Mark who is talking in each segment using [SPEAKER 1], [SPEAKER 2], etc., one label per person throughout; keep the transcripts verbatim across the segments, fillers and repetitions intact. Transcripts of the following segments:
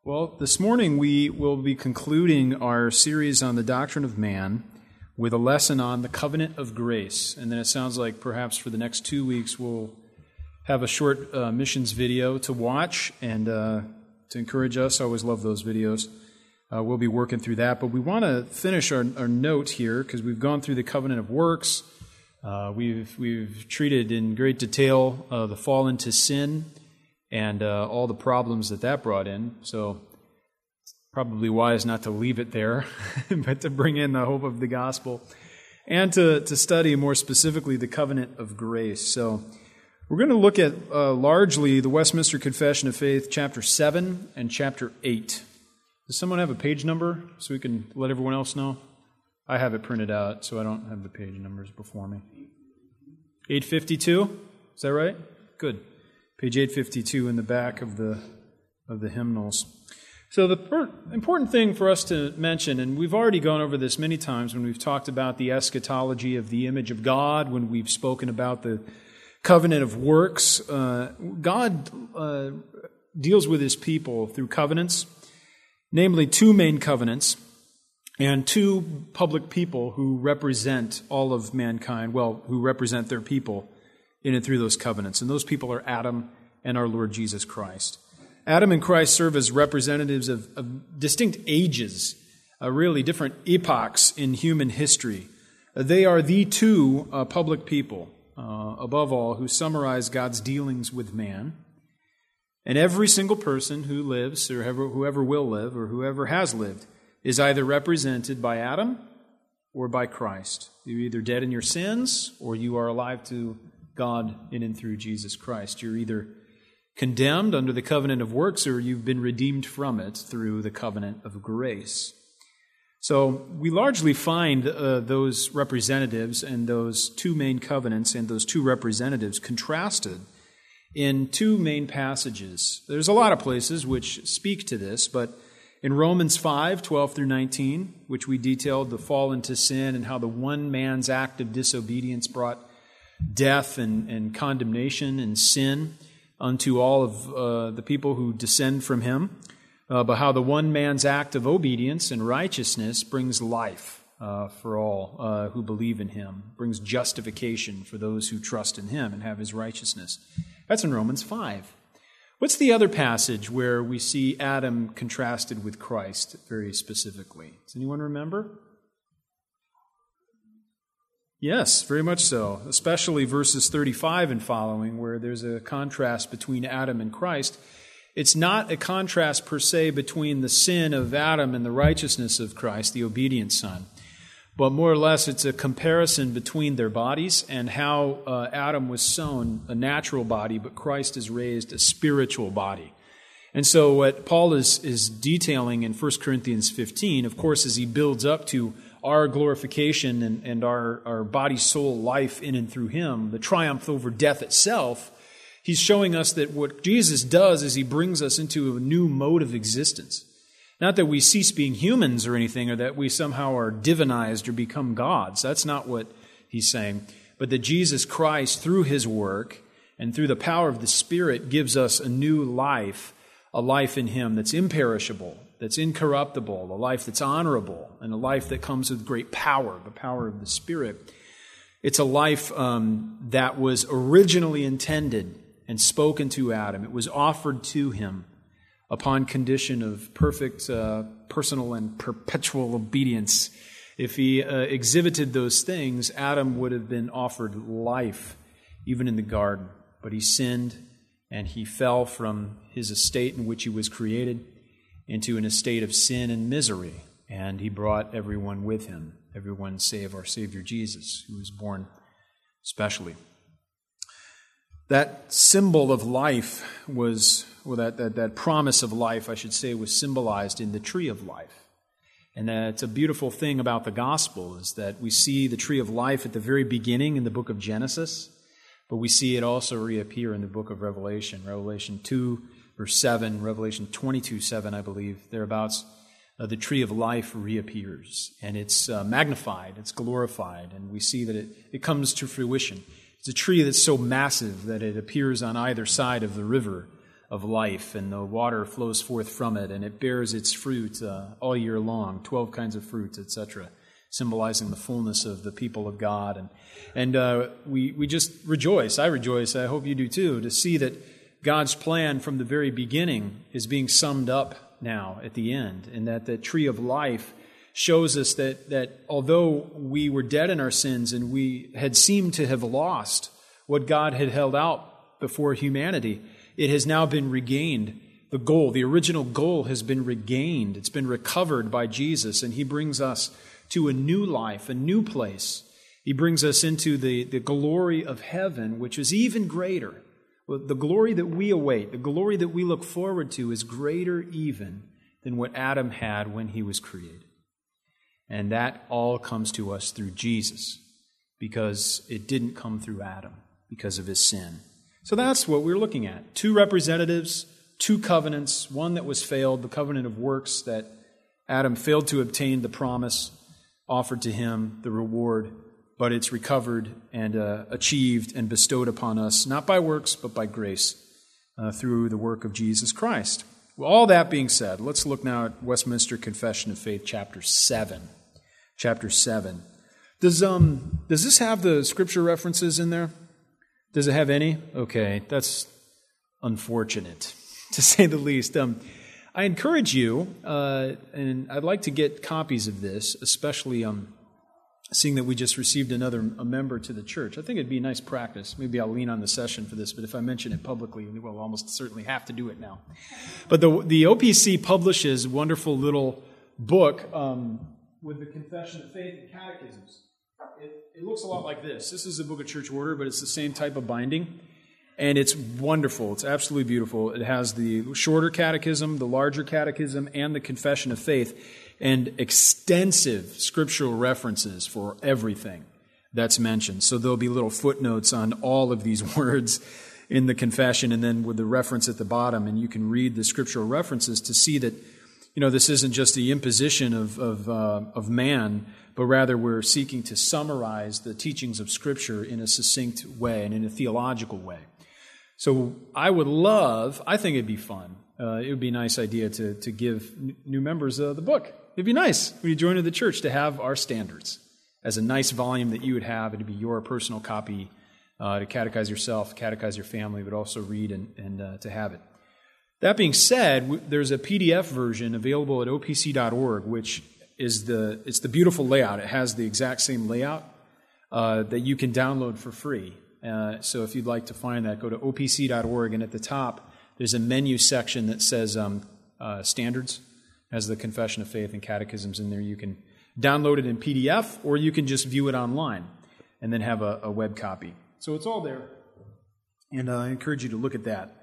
[SPEAKER 1] Well, this morning we will be concluding our series on the doctrine of man with a lesson on the covenant of grace. And then it sounds like perhaps for the next two weeks we'll have a short uh, missions video to watch and uh, to encourage us. I always love those videos. Uh, we'll be working through that. But we want to finish our, our note here because we've gone through the covenant of works. Uh, we've, we've treated in great detail uh, the fall into sin and uh, all the problems that that brought in. So it's probably wise not to leave it there, but to bring in the hope of the gospel and to, to study more specifically the covenant of grace. So we're going to look at uh, largely the Westminster Confession of Faith, chapter seven and chapter eight. Does someone have a page number so we can let everyone else know? I have it printed out, so I don't have the page numbers before me. eight fifty-two? Is that right? Good. Page eight fifty-two in the back of the of the hymnals. So the per- important thing for us to mention, and we've already gone over this many times when we've talked about the eschatology of the image of God, when we've spoken about the covenant of works. Uh, God uh, deals with His people through covenants, namely two main covenants, and two public people who represent all of mankind, well, who represent their people in and through those covenants. And those people are Adam and our Lord Jesus Christ. Adam and Christ serve as representatives of, of distinct ages, uh, really different epochs in human history. Uh, they are the two uh, public people, uh, above all, who summarize God's dealings with man. And every single person who lives, or whoever, whoever will live, or whoever has lived, is either represented by Adam or by Christ. You're either dead in your sins, or you are alive to God in and through Jesus Christ. You're either condemned under the covenant of works, or you've been redeemed from it through the covenant of grace. So we largely find uh, those representatives and those two main covenants and those two representatives contrasted in two main passages. There's a lot of places which speak to this, but in Romans five, twelve through nineteen, which we detailed the fall into sin and how the one man's act of disobedience brought death and, and condemnation and sin unto all of uh, the people who descend from him, uh, but how the one man's act of obedience and righteousness brings life uh, for all uh, who believe in him, brings justification for those who trust in him and have his righteousness. That's in Romans five. What's the other passage where we see Adam contrasted with Christ very specifically? Does anyone remember? Yes, very much so, especially verses thirty-five and following, where there's a contrast between Adam and Christ. It's not a contrast per se between the sin of Adam and the righteousness of Christ, the obedient Son, but more or less it's a comparison between their bodies and how uh, Adam was sown a natural body, but Christ is raised a spiritual body. And so what Paul is, is detailing in First Corinthians fifteen, of course, as he builds up to our glorification and, and our, our body, soul, life in and through him, the triumph over death itself, he's showing us that what Jesus does is he brings us into a new mode of existence. Not that we cease being humans or anything, or that we somehow are divinized or become gods. That's not what he's saying. But that Jesus Christ, through his work and through the power of the Spirit, gives us a new life, a life in him that's imperishable, that's incorruptible, a life that's honorable, and a life that comes with great power, the power of the Spirit. It's a life um, that was originally intended and spoken to Adam. It was offered to him upon condition of perfect uh, personal and perpetual obedience. If he uh, exhibited those things, Adam would have been offered life, even in the garden. But he sinned, and he fell from his estate in which he was created into an estate of sin and misery. And he brought everyone with him, everyone save our Savior Jesus, who was born specially. That symbol of life was, well, that, that, that promise of life, I should say, was symbolized in the tree of life. And that's a beautiful thing about the gospel, is that we see the tree of life at the very beginning in the book of Genesis, but we see it also reappear in the book of Revelation, Revelation two, verse seven, Revelation twenty-two, seven, I believe, thereabouts. Uh, the tree of life reappears, and it's uh, magnified, it's glorified, and we see that it, it comes to fruition. It's a tree that's so massive that it appears on either side of the river of life, and the water flows forth from it, and it bears its fruit uh, all year long, twelve kinds of fruits, et cetera, symbolizing the fullness of the people of God. And and uh, we, we just rejoice, I rejoice, I hope you do too, to see that God's plan from the very beginning is being summed up now at the end, and that the tree of life shows us that, that although we were dead in our sins and we had seemed to have lost what God had held out before humanity, it has now been regained. The goal, the original goal has been regained. It's been recovered by Jesus, and he brings us to a new life, a new place. He brings us into the, the glory of heaven, which is even greater. The glory that we await, the glory that we look forward to is greater even than what Adam had when he was created. And that all comes to us through Jesus, because it didn't come through Adam because of his sin. So that's what we're looking at. Two representatives, two covenants, one that was failed, the covenant of works that Adam failed to obtain the promise offered to him, the reward, but it's recovered and uh, achieved and bestowed upon us, not by works, but by grace uh, through the work of Jesus Christ. Well, all that being said, let's look now at Westminster Confession of Faith, chapter seven. Chapter seven. Does um does this have the scripture references in there? Does it have any? Okay, that's unfortunate, to say the least. Um, I encourage you, uh, and I'd like to get copies of this, especially um, seeing that we just received another a member to the church. I think it'd be a nice practice. Maybe I'll lean on the session for this, but if I mention it publicly, we'll almost certainly have to do it now. But the the O P C publishes a wonderful little book um, with the Confession of Faith and Catechisms. It, it looks a lot like this. This is a book of church order, but it's the same type of binding. And it's wonderful. It's absolutely beautiful. It has the shorter catechism, the larger catechism, and the Confession of Faith, and extensive scriptural references for everything that's mentioned. So there'll be little footnotes on all of these words in the confession, and then with the reference at the bottom, and you can read the scriptural references to see that, you know, this isn't just the imposition of of, uh, of man, but rather we're seeking to summarize the teachings of Scripture in a succinct way and in a theological way. So I would love, I think it'd be fun, uh, it would be a nice idea to, to give n- new members uh, the book. It'd be nice when you join the church to have our standards as a nice volume that you would have. It'd be your personal copy uh, to catechize yourself, catechize your family, but also read and, and uh, to have it. That being said, w- there's a P D F version available at O P C dot org, which is the it's the beautiful layout. It has the exact same layout uh, that you can download for free. Uh, so if you'd like to find that, go to O P C dot org, and at the top there's a menu section that says um, uh, Standards. It has the Confession of Faith and Catechisms in there. You can download it in P D F, or you can just view it online and then have a, a web copy. So it's all there, and uh, I encourage you to look at that.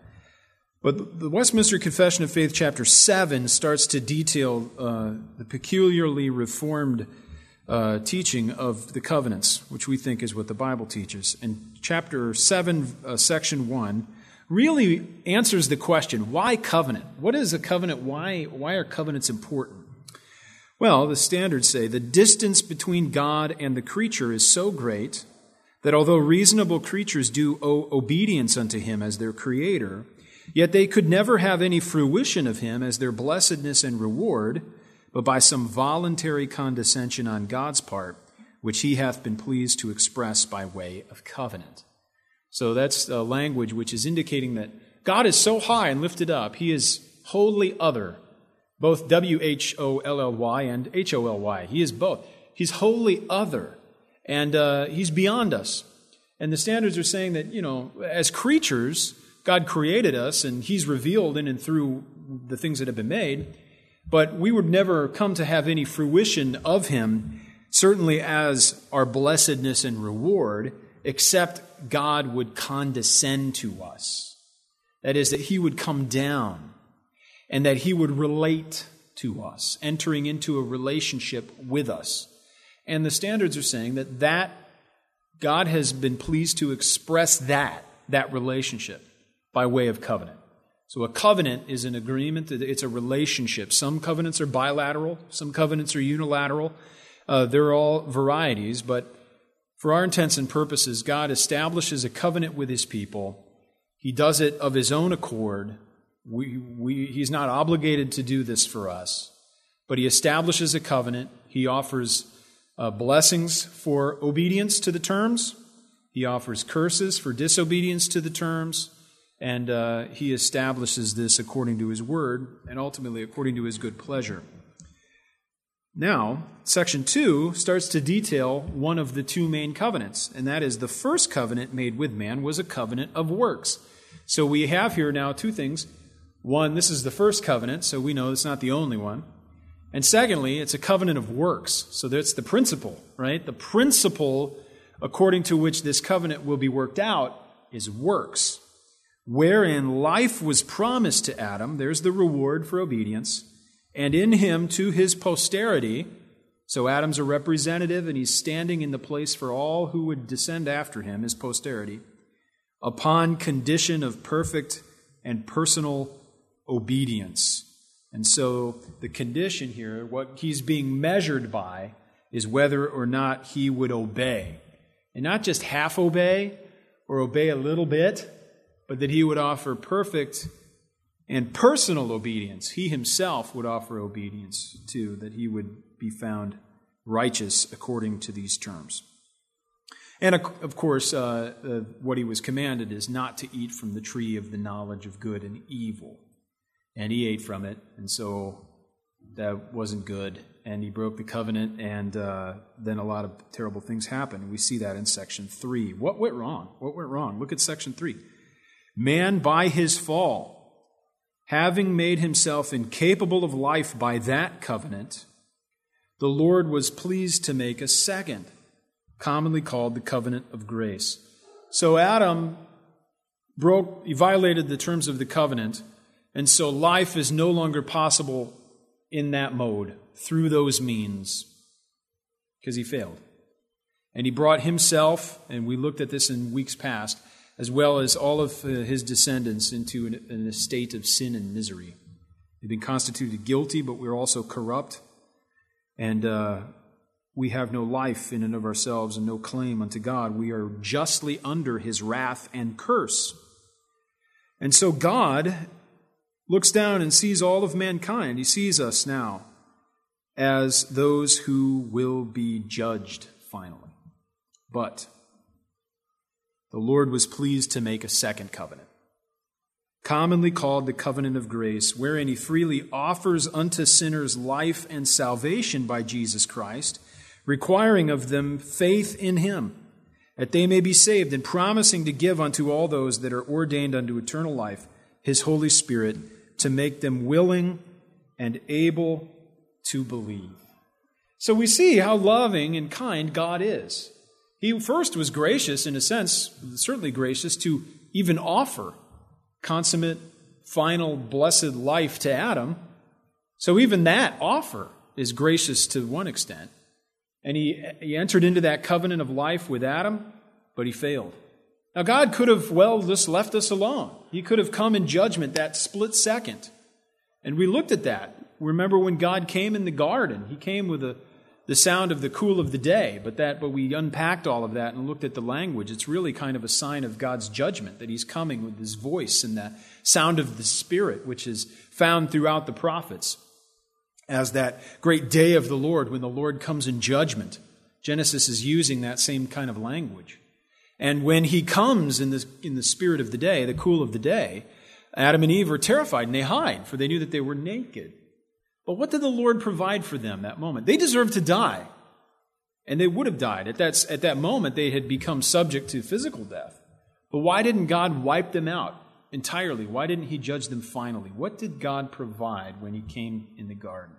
[SPEAKER 1] But the Westminster Confession of Faith, chapter seven, starts to detail uh, the peculiarly reformed uh, teaching of the covenants, which we think is what the Bible teaches. And chapter seven, uh, section one, really answers the question, why covenant? What is a covenant? Why, why are covenants important? Well, the standards say the distance between God and the creature is so great that although reasonable creatures do owe obedience unto him as their creator, yet they could never have any fruition of him as their blessedness and reward, but by some voluntary condescension on God's part, which he hath been pleased to express by way of covenant. So that's a language which is indicating that God is so high and lifted up, he is wholly other, both W H O L L Y and H O L Y. He is both. He's wholly other, and uh, he's beyond us. And the standards are saying that, you know, as creatures, God created us, and he's revealed in and through the things that have been made, but we would never come to have any fruition of him, certainly as our blessedness and reward, except God would condescend to us. That is, that he would come down, and that he would relate to us, entering into a relationship with us. And the standards are saying that, that God has been pleased to express that, that relationship, by way of covenant. So a covenant is an agreement, it's a relationship. Some covenants are bilateral, some covenants are unilateral. Uh, they're all varieties, but for our intents and purposes, God establishes a covenant with his people. He does it of his own accord, We, we, he's not obligated to do this for us, but he establishes a covenant. He offers uh, blessings for obedience to the terms. He offers curses for disobedience to the terms. And uh, he establishes this according to his word and ultimately according to his good pleasure. Now, section two starts to detail one of the two main covenants, and that is the first covenant made with man was a covenant of works. So we have here now two things. One, this is the first covenant, so we know it's not the only one. And secondly, it's a covenant of works. So that's the principle, right? The principle according to which this covenant will be worked out is works. Wherein life was promised to Adam, there's the reward for obedience, and in him to his posterity. So Adam's a representative, and he's standing in the place for all who would descend after him, his posterity, upon condition of perfect and personal obedience. And so the condition here, what he's being measured by, is whether or not he would obey. And not just half obey or obey a little bit, but that he would offer perfect and personal obedience. He himself would offer obedience too, that he would be found righteous according to these terms. And of course, uh, uh, what he was commanded is not to eat from the tree of the knowledge of good and evil. And he ate from it, and so that wasn't good. And he broke the covenant, and uh, then a lot of terrible things happened. We see that in section three. What went wrong? What went wrong? Look at section three. Man, by his fall, having made himself incapable of life by that covenant, the Lord was pleased to make a second, commonly called the covenant of grace. So Adam broke, he violated the terms of the covenant, and so life is no longer possible in that mode, through those means, because he failed. And he brought himself, and we looked at this in weeks past, as well as all of his descendants into an, an estate of sin and misery. They've been constituted guilty, but we're also corrupt, and uh, we have no life in and of ourselves and no claim unto God. We are justly under his wrath and curse. And so God looks down and sees all of mankind. He sees us now as those who will be judged finally. But the Lord was pleased to make a second covenant, commonly called the covenant of grace, wherein he freely offers unto sinners life and salvation by Jesus Christ, requiring of them faith in him, that they may be saved, and promising to give unto all those that are ordained unto eternal life his Holy Spirit, to make them willing and able to believe. So we see how loving and kind God is. He first was gracious, in a sense, certainly gracious, to even offer consummate, final, blessed life to Adam. So even that offer is gracious to one extent. And he, he entered into that covenant of life with Adam, but he failed. Now, God could have, well, just left us alone. He could have come in judgment that split second. And we looked at that. Remember when God came in the garden? He came with a, the sound of the cool of the day, but that, but we unpacked all of that and looked at the language. It's really kind of a sign of God's judgment, that he's coming with his voice and the sound of the Spirit, which is found throughout the prophets as that great day of the Lord when the Lord comes in judgment. Genesis is using that same kind of language. And when he comes in the, in the spirit of the day, the cool of the day, Adam and Eve are terrified and they hide, for they knew that they were naked. But what did the Lord provide for them that moment? They deserved to die, and they would have died. At that, at that moment, they had become subject to physical death. But why didn't God wipe them out entirely? Why didn't he judge them finally? What did God provide when he came in the garden?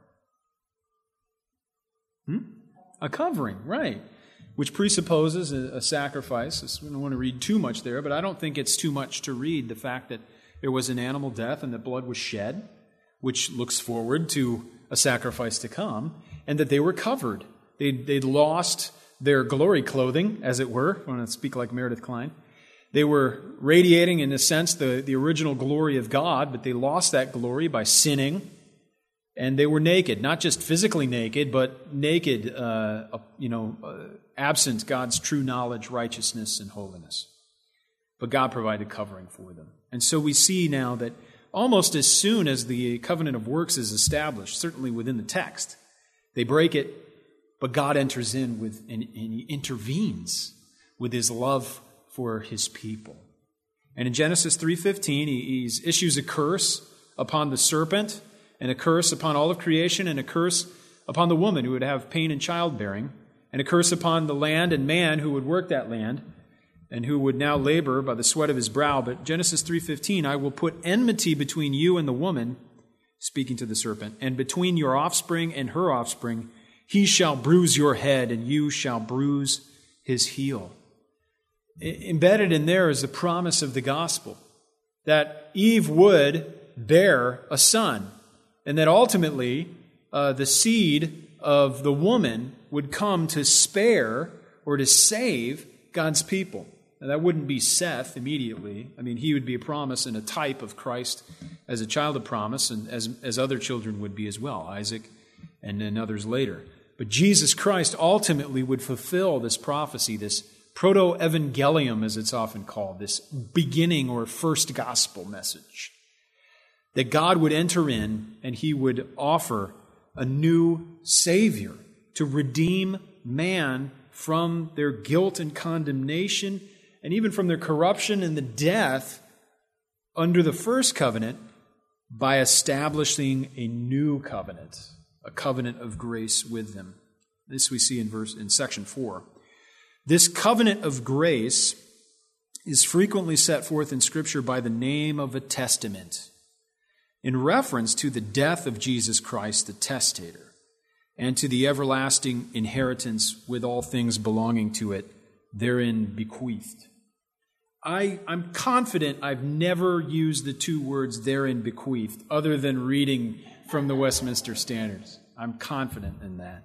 [SPEAKER 1] Hmm? A covering, right. Which presupposes a, a sacrifice. I don't want to read too much there, but I don't think it's too much to read the fact that there was an animal death and that blood was shed, which looks forward to a sacrifice to come, and that they were covered. They'd, they'd lost their glory clothing, as it were. I want to speak like Meredith Klein. They were radiating, in a sense, the, the original glory of God, but they lost that glory by sinning. And they were naked, not just physically naked, but naked, uh, you know, uh, absent God's true knowledge, righteousness, and holiness. But God provided covering for them. And so we see now that almost as soon as the covenant of works is established, certainly within the text. They break it, but God enters in with and, and he intervenes with his love for his people. And in Genesis three fifteen, he he's, issues a curse upon the serpent, and a curse upon all of creation, and a curse upon the woman who would have pain in childbearing, and a curse upon the land and man who would work that land, and who would now labor by the sweat of his brow. But Genesis three fifteen, I will put enmity between you and the woman, speaking to the serpent, and between your offspring and her offspring. He shall bruise your head, and you shall bruise his heel. Embedded in there is the promise of the gospel, that Eve would bear a son, and that ultimately uh, the seed of the woman would come to spare or to save God's people. Now, that wouldn't be Seth immediately. I mean, he would be a promise and a type of Christ as a child of promise, and as, as other children would be as well, Isaac and then others later. But Jesus Christ ultimately would fulfill this prophecy, this proto-evangelium, as it's often called, this beginning or first gospel message, that God would enter in and he would offer a new Savior to redeem man from their guilt and condemnation, and even from their corruption and the death under the first covenant, by establishing a new covenant, a covenant of grace with them. This we see in verse in section four. This covenant of grace is frequently set forth in Scripture by the name of a testament, in reference to the death of Jesus Christ, the testator, and to the everlasting inheritance with all things belonging to it, therein bequeathed. I, I'm confident I've never used the two words therein bequeathed other than reading from the Westminster Standards. I'm confident in that.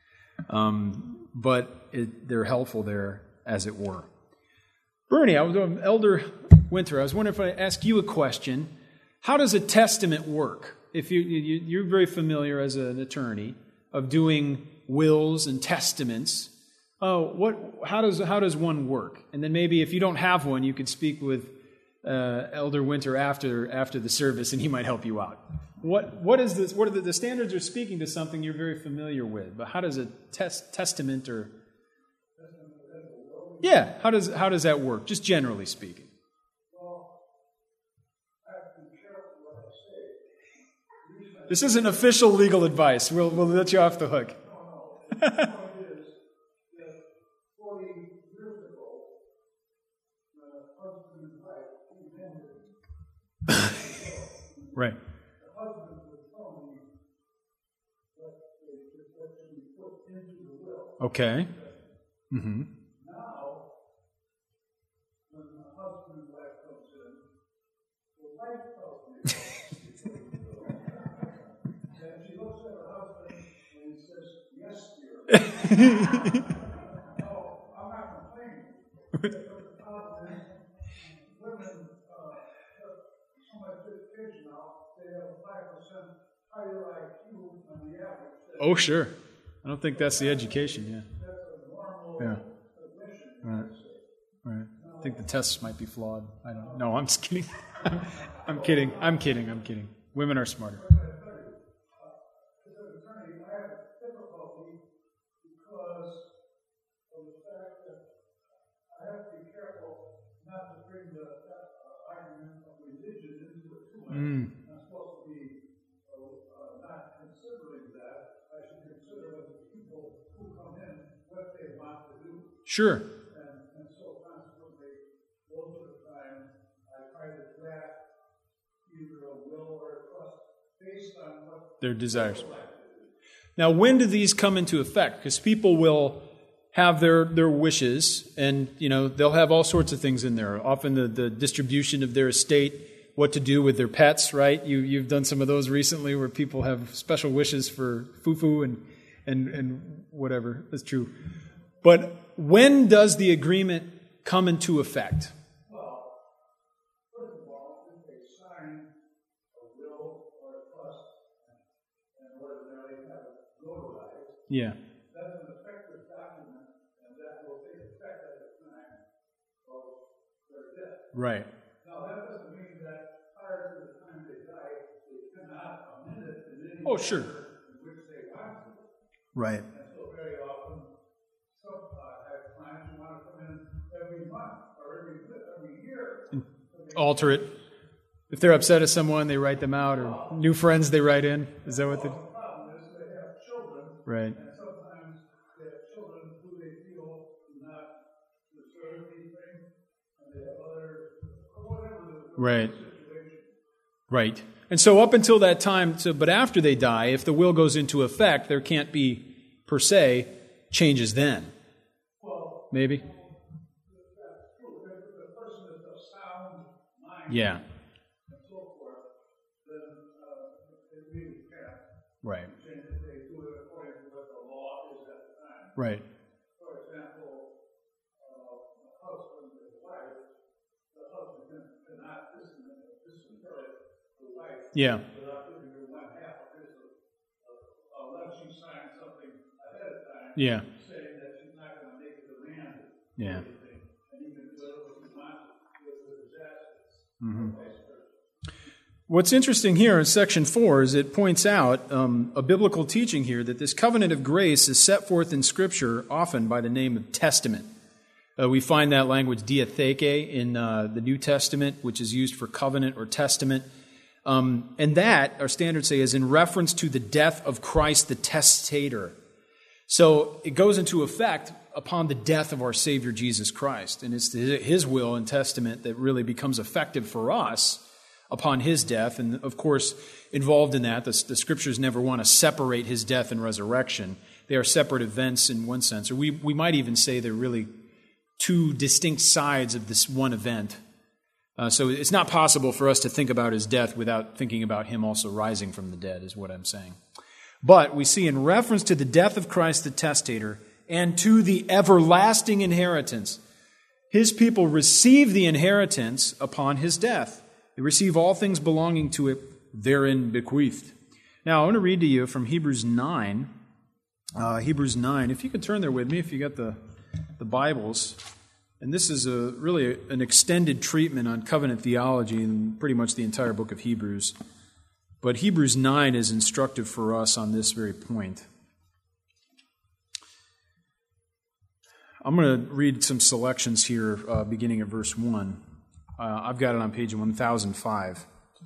[SPEAKER 1] Um, but it, they're helpful there, as it were. Bernie, I was um, Elder Winter, I was wondering if I ask you a question. How does a testament work? If you, you, you're very familiar as an attorney of doing wills and testaments, oh, what? How does how does one work? And then maybe if you don't have one, you could speak with uh, Elder Winter after after the service, and he might help you out. What what is this? What are the, the standards are speaking to something you're very familiar with, but how does a test, testament or yeah, how does how does that work? Just generally speaking. This isn't official legal advice. We'll we'll let you off the hook. Right. Okay. Mm-hmm.
[SPEAKER 2] Now, when the husband and wife comes in, the wife tells me, and she looks at her husband and he says, "Yes, dear." No, I'm not complaining. But the problem is, women uh, have so much education now, they have a five percent higher I Q than the average.
[SPEAKER 1] Oh, sure. I don't think that's the education, yeah. Yeah. Right. Right. I think the tests might be flawed. I don't know. I'm just kidding. I'm, I'm kidding. I'm kidding. I'm kidding. Women are smarter.
[SPEAKER 2] As an attorney, I have difficulty because of the fact that I have to be careful not to bring the uh, argument of religion into it too much.
[SPEAKER 1] Mm.
[SPEAKER 2] I'm supposed to be uh, not considering that. I should consider the people who come in what they want to do.
[SPEAKER 1] Sure.
[SPEAKER 2] And, and so consequently, most of the time, I try to draft either a will or a trust based on what
[SPEAKER 1] their desires. Now, when do these come into effect? Because people will have their, their wishes, and you know they'll have all sorts of things in there. Often the, the distribution of their estate, what to do with their pets, right? You you've done some of those recently, where people have special wishes for fufu and and and whatever. That's true. But when does the agreement come into effect?
[SPEAKER 2] Well, first of all, if they sign a will or a trust and ordinarily have it notarized,
[SPEAKER 1] Yeah.
[SPEAKER 2] that's an effective document, and that will take effect at the time of their death.
[SPEAKER 1] Right.
[SPEAKER 2] Now, that doesn't mean that prior to the time they
[SPEAKER 1] Oh, sure.
[SPEAKER 2] which they want to.
[SPEAKER 1] Right.
[SPEAKER 2] And so very often, some uh, have clients who want to come in every month or every every year.
[SPEAKER 1] Alter it. If they're upset at someone, they write them out, or new friends they write in. Is that what they?
[SPEAKER 2] The problem is they have children,
[SPEAKER 1] Right.
[SPEAKER 2] and sometimes they have children who they feel do not deserve anything, and they have other, whatever the
[SPEAKER 1] Right.
[SPEAKER 2] situation.
[SPEAKER 1] Right. And so up until that time, so but after they die, if the will goes into effect, there can't be, per se, changes then.
[SPEAKER 2] Well,
[SPEAKER 1] Maybe?
[SPEAKER 2] that's true. If the person is of sound mind
[SPEAKER 1] Yeah.
[SPEAKER 2] and so forth, then uh, it really can't
[SPEAKER 1] Right.
[SPEAKER 2] change if they do it according to what the law is at the time.
[SPEAKER 1] Right.
[SPEAKER 2] For example, uh, a husband and wife, the husband can- cannot disin- disinherit the wife
[SPEAKER 1] Yeah.
[SPEAKER 2] without giving her one half of his, uh, unless she signs something ahead of time
[SPEAKER 1] Yeah.
[SPEAKER 2] saying that she's not going to make a demand
[SPEAKER 1] Yeah.
[SPEAKER 2] or anything, and he can do whatever he wants with his assets.
[SPEAKER 1] Mhm.
[SPEAKER 2] Vice versa.
[SPEAKER 1] What's interesting here in section four is it points out um, a biblical teaching here that this covenant of grace is set forth in Scripture often by the name of testament. Uh, we find that language diatheke in uh, the New Testament, which is used for covenant or testament. Um, and that, our standards say, is in reference to the death of Christ the testator. So it goes into effect upon the death of our Savior Jesus Christ. And it's his will and testament that really becomes effective for us upon his death. And of course, involved in that, the, the Scriptures never want to separate his death and resurrection. They are separate events in one sense. Or we, we might even say they're really two distinct sides of this one event. Uh, so it's not possible for us to think about his death without thinking about him also rising from the dead, is what I'm saying. But we see in reference to the death of Christ the testator and to the everlasting inheritance, his people receive the inheritance upon his death. They receive all things belonging to it therein bequeathed. Now, I want to read to you from Hebrews nine. Uh, Hebrews nine. If you could turn there with me, if you got the, the Bibles. And this is a really a, an extended treatment on covenant theology in pretty much the entire book of Hebrews. But Hebrews nine is instructive for us on this very point. I'm going to read some selections here uh, beginning at verse one. Uh, I've got it on page one thousand five.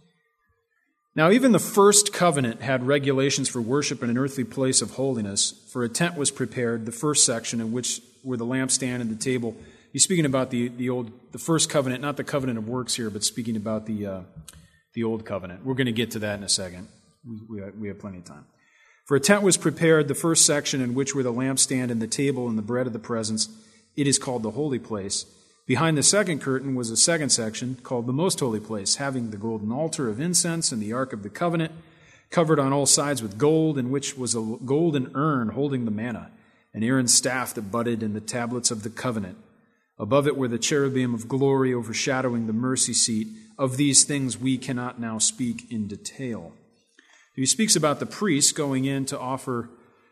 [SPEAKER 1] Now, even the first covenant had regulations for worship in an earthly place of holiness, for a tent was prepared, the first section in which were the lampstand and the table. He's speaking about the, the old, the first covenant, not the covenant of works here, but speaking about the uh, the old covenant. We're going to get to that in a second. We, we, we have plenty of time. For a tent was prepared, the first section in which were the lampstand and the table and the bread of the presence. It is called the holy place. Behind the second curtain was a second section called the most holy place, having the golden altar of incense and the ark of the covenant, covered on all sides with gold, in which was a golden urn holding the manna, and Aaron's staff that budded in the tablets of the covenant. Above it were the cherubim of glory overshadowing the mercy seat. Of these things we cannot now speak in detail. He speaks about the priests going in to offer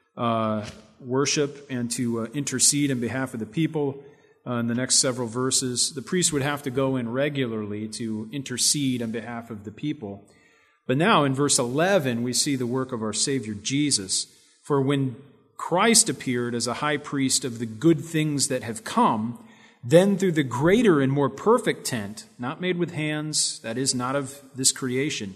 [SPEAKER 1] uh, worship and to uh, intercede on behalf of the people. Uh, in the next several verses, the priests would have to go in regularly to intercede on behalf of the people. But now in verse eleven, we see the work of our Savior Jesus. For when Christ appeared as a high priest of the good things that have come, then through the greater and more perfect tent, not made with hands, that is, not of this creation,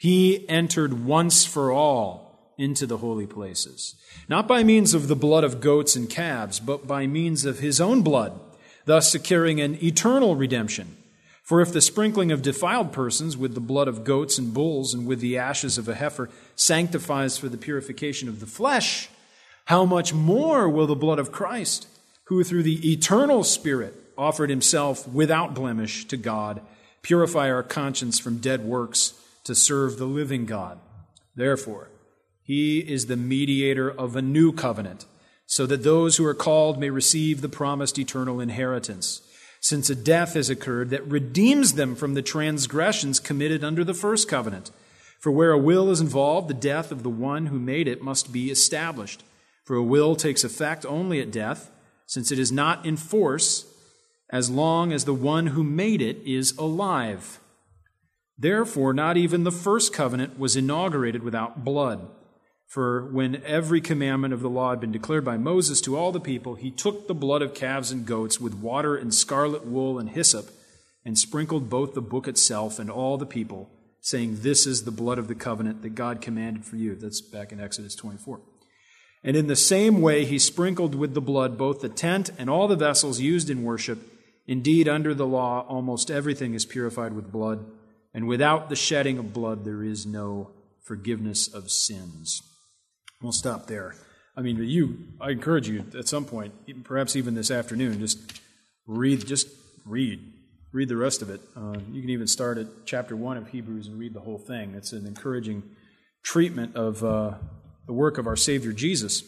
[SPEAKER 1] he entered once for all into the holy places, not by means of the blood of goats and calves, but by means of his own blood, thus securing an eternal redemption. For if the sprinkling of defiled persons with the blood of goats and bulls and with the ashes of a heifer sanctifies for the purification of the flesh, how much more will the blood of Christ, who through the eternal Spirit offered himself without blemish to God, purify our conscience from dead works to serve the living God? Therefore, he is the mediator of a new covenant, so that those who are called may receive the promised eternal inheritance, since a death has occurred that redeems them from the transgressions committed under the first covenant. For where a will is involved, the death of the one who made it must be established. For a will takes effect only at death, since it is not in force as long as the one who made it is alive. Therefore, not even the first covenant was inaugurated without blood. For when every commandment of the law had been declared by Moses to all the people, he took the blood of calves and goats with water and scarlet wool and hyssop, and sprinkled both the book itself and all the people, saying, "This is the blood of the covenant that God commanded for you." That's back in Exodus twenty-four. And in the same way he sprinkled with the blood both the tent and all the vessels used in worship. Indeed, under the law, almost everything is purified with blood, and without the shedding of blood there is no forgiveness of sins. We'll stop there. I mean, you, I encourage you at some point, perhaps even this afternoon, just read, just read. Read the rest of it. Uh, you can even start at chapter one of Hebrews and read the whole thing. It's an encouraging treatment of uh, the work of our Savior Jesus.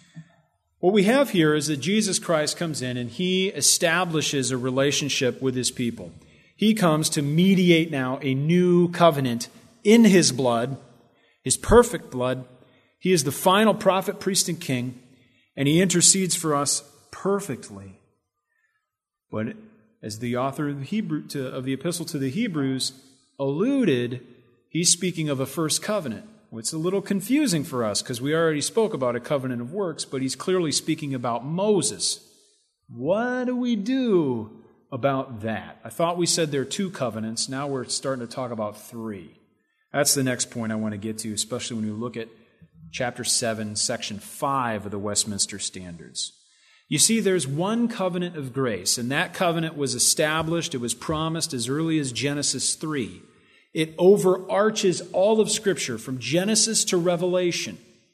[SPEAKER 1] What we have here is that Jesus Christ comes in and he establishes a relationship with his people. He comes to mediate now a new covenant in his blood, his perfect blood. He is the final prophet, priest, and king, and he intercedes for us perfectly. But as the author of the, Hebrew, to, of the epistle to the Hebrews alluded, he's speaking of a first covenant. It's a little confusing for us because we already spoke about a covenant of works, but he's clearly speaking about Moses. What do we do about that? I thought we said there are two covenants. Now we're starting to talk about three. That's the next point I want to get to, especially when we look at chapter seven, section five of the Westminster Standards. You see, there's one covenant of grace, and that covenant was established, it was promised as early as Genesis three. It overarches all of Scripture from Genesis to Revelation.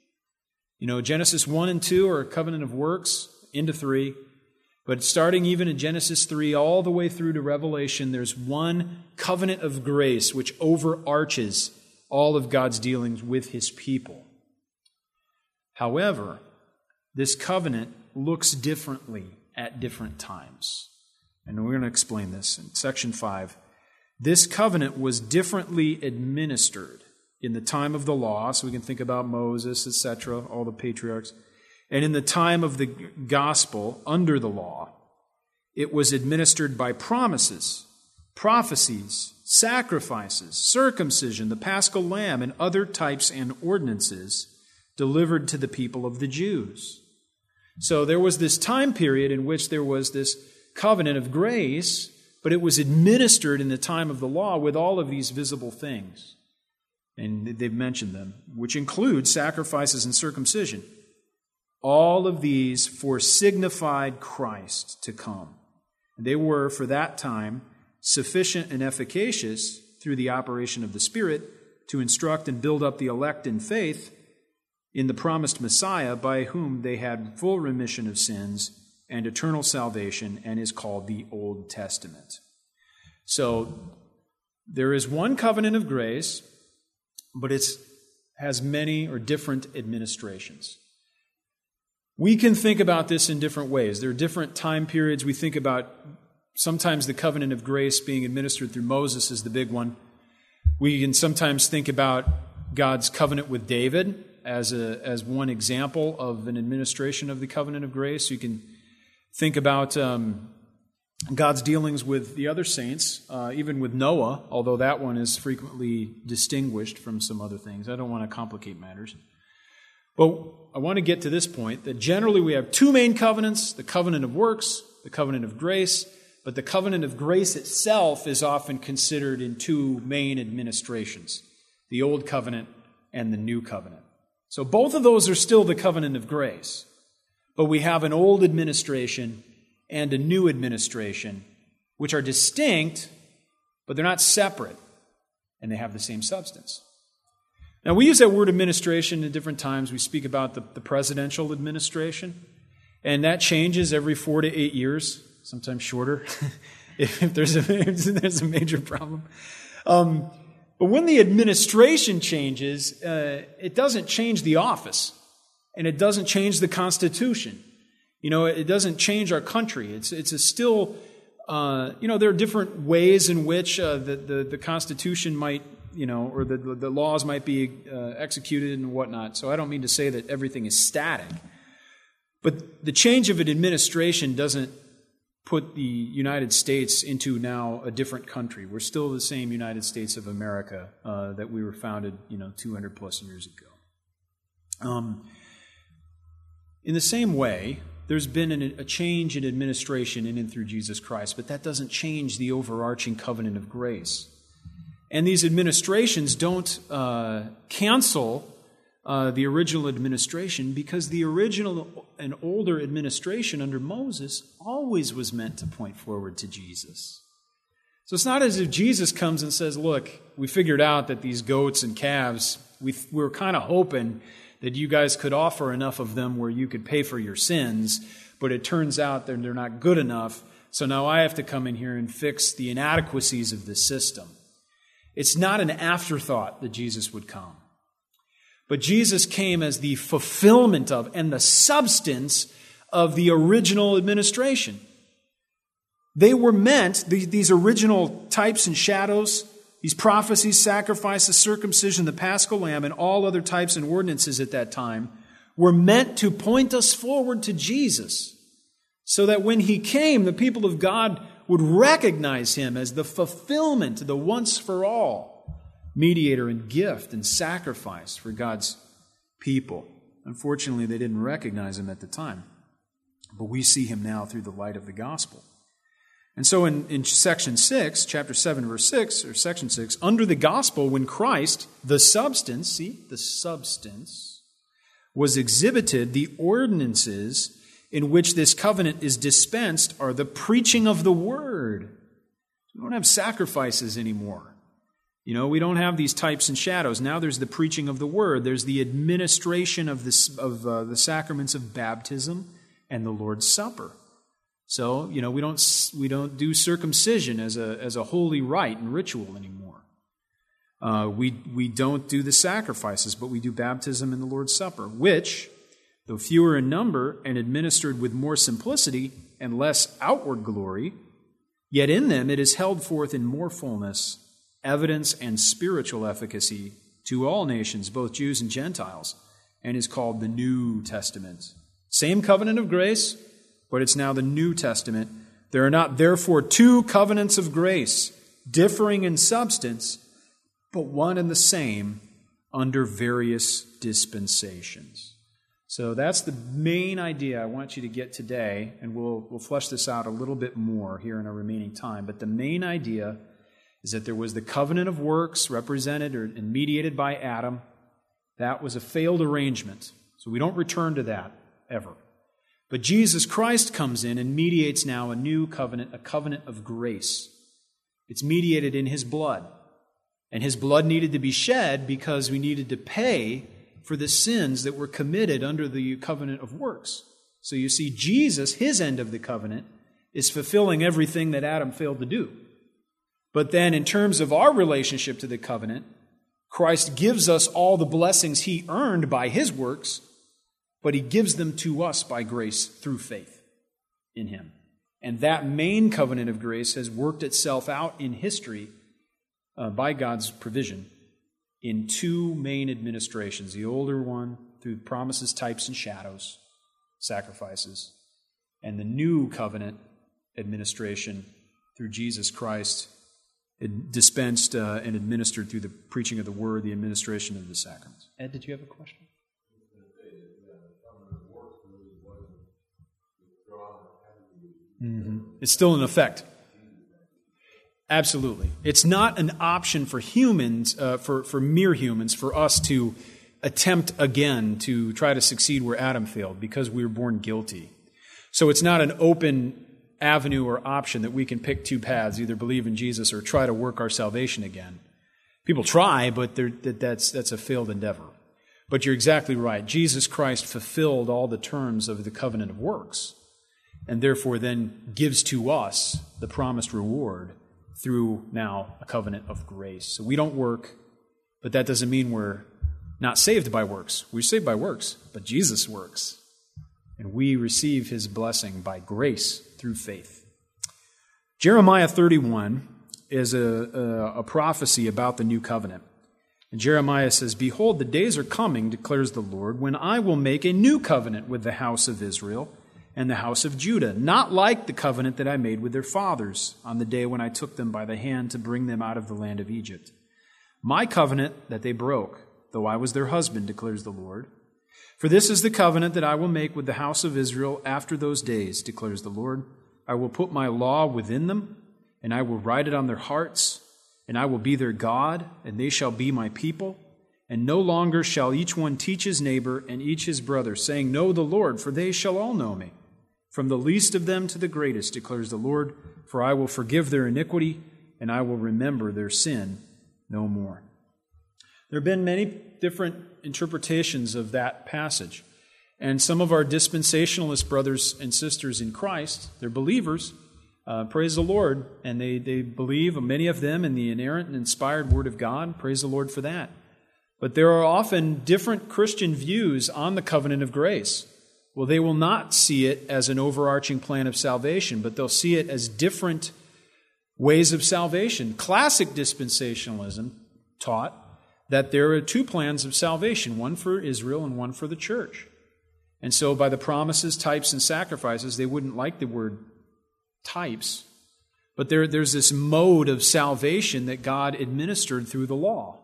[SPEAKER 1] You know, Genesis one and two are a covenant of works, into three. But starting even in Genesis three all the way through to Revelation, there's one covenant of grace which overarches all of God's dealings with his people. However, this covenant looks differently at different times. And we're going to explain this in section five. This covenant was differently administered in the time of the law, so we can think about Moses, et cetera, all the patriarchs. And in the time of the gospel, under the law, it was administered by promises, prophecies, sacrifices, circumcision, the Paschal lamb, and other types and ordinances delivered to the people of the Jews. So there was this time period in which there was this covenant of grace, but it was administered in the time of the law with all of these visible things. And they've mentioned them, which include sacrifices and circumcision. All of these foresignified Christ to come. They were, for that time, sufficient and efficacious through the operation of the Spirit to instruct and build up the elect in faith in the promised Messiah, by whom they had full remission of sins and eternal salvation, and is called the Old Testament. So there is one covenant of grace, but it has many or different administrations. We can think about this in different ways. There are different time periods. We think about sometimes the covenant of grace being administered through Moses is the big one. We can sometimes think about God's covenant with David as a as one example of an administration of the covenant of grace. You can think about um, God's dealings with the other saints, uh, even with Noah, although that one is frequently distinguished from some other things. I don't want to complicate matters. But I want to get to this point, that generally we have two main covenants, the covenant of works, the covenant of grace, but the covenant of grace itself is often considered in two main administrations, the Old Covenant and the New Covenant. So both of those are still the covenant of grace, but we have an old administration and a new administration, which are distinct, but they're not separate, and they have the same substance. Now, we use that word administration at different times. We speak about the, the presidential administration, and that changes every four to eight years, sometimes shorter, if, if, there's a, if there's a major problem. Um, but when the administration changes, uh, it doesn't change the office, and it doesn't change the Constitution. You know, it doesn't change our country. It's it's a still, uh, you know, there are different ways in which uh, the, the, the Constitution might, you know, or the, the laws might be uh, executed and whatnot. So I don't mean to say that everything is static. But the change of an administration doesn't put the United States into now a different country. We're still the same United States of America uh, that we were founded, you know, two hundred plus years ago. Um, in the same way, there's been an, a change in administration in and through Jesus Christ, but that doesn't change the overarching covenant of grace. And these administrations don't uh, cancel uh, the original administration, because the original and older administration under Moses always was meant to point forward to Jesus. So it's not as if Jesus comes and says, look, we figured out that these goats and calves, we, we were kind of hoping that you guys could offer enough of them where you could pay for your sins, but it turns out that they're not good enough, so now I have to come in here and fix the inadequacies of the system. It's not an afterthought that Jesus would come. But Jesus came as the fulfillment of and the substance of the original administration. They were meant, these original types and shadows, these prophecies, sacrifices, circumcision, the Paschal Lamb, and all other types and ordinances at that time were meant to point us forward to Jesus, so that when He came, the people of God would recognize Him as the fulfillment, the once-for-all mediator and gift and sacrifice for God's people. Unfortunately, they didn't recognize Him at the time, but we see Him now through the light of the gospel. And so in, in section six, chapter seven, verse six, or section six, under the gospel, when Christ, the substance, see, the substance, was exhibited, the ordinances in which this covenant is dispensed are the preaching of the word. We don't have sacrifices anymore. You know, we don't have these types and shadows. Now there's the preaching of the word. There's the administration of, this, of uh, the sacraments of baptism and the Lord's Supper. So, you know, we don't we don't do circumcision as a as a holy rite and ritual anymore. Uh, we we don't do the sacrifices, but we do baptism and the Lord's Supper, which, though fewer in number and administered with more simplicity and less outward glory, yet in them it is held forth in more fullness, evidence and spiritual efficacy to all nations, both Jews and Gentiles, and is called the New Testament. Same covenant of grace, but it's now the New Testament. There are not therefore two covenants of grace, differing in substance, but one and the same under various dispensations. So that's the main idea I want you to get today, and we'll, we'll flesh this out a little bit more here in our remaining time. But the main idea is that there was the covenant of works represented or, and mediated by Adam. That was a failed arrangement. So we don't return to that ever. But Jesus Christ comes in and mediates now a new covenant, a covenant of grace. It's mediated in His blood. And His blood needed to be shed because we needed to pay for the sins that were committed under the covenant of works. So you see, Jesus, His end of the covenant, is fulfilling everything that Adam failed to do. But then in terms of our relationship to the covenant, Christ gives us all the blessings He earned by His works, but He gives them to us by grace through faith in Him. And that main covenant of grace has worked itself out in history uh, by God's provision in two main administrations. The older one through promises, types, and shadows, sacrifices, and the new covenant administration through Jesus Christ, dispensed uh, and administered through the preaching of the word, the administration of the sacraments. Ed, did you have a question? Mm-hmm. It's still in effect. Absolutely. It's not an option for humans, uh, for, for mere humans, for us to attempt again to try to succeed where Adam failed because we were born guilty. So it's not an open avenue or option that we can pick two paths, either believe in Jesus or try to work our salvation again. People try, but that, that's, that's a failed endeavor. But you're exactly right. Jesus Christ fulfilled all the terms of the covenant of works, and therefore then gives to us the promised reward through now a covenant of grace. So we don't work, but that doesn't mean we're not saved by works. We're saved by works, but Jesus works. And we receive His blessing by grace through faith. Jeremiah thirty-one is a, a, a prophecy about the new covenant. And Jeremiah says, "Behold, the days are coming, declares the Lord, when I will make a new covenant with the house of Israel and the house of Judah, not like the covenant that I made with their fathers on the day when I took them by the hand to bring them out of the land of Egypt. My covenant that they broke, though I was their husband, declares the Lord. For this is the covenant that I will make with the house of Israel after those days, declares the Lord. I will put my law within them, and I will write it on their hearts, and I will be their God, and they shall be my people. And no longer shall each one teach his neighbor and each his brother, saying, Know the Lord, for they shall all know me. From the least of them to the greatest, declares the Lord, for I will forgive their iniquity, and I will remember their sin no more. There have been many different interpretations of that passage. And some of our dispensationalist brothers and sisters in Christ, they're believers, uh, praise the Lord, and they, they believe, many of them, in the inerrant and inspired Word of God. Praise the Lord for that. But there are often different Christian views on the covenant of grace. Well, they will not see it as an overarching plan of salvation, but they'll see it as different ways of salvation. Classic dispensationalism taught that there are two plans of salvation, one for Israel and one for the church. And so by the promises, types, and sacrifices, they wouldn't like the word types, but there, there's this mode of salvation that God administered through the law.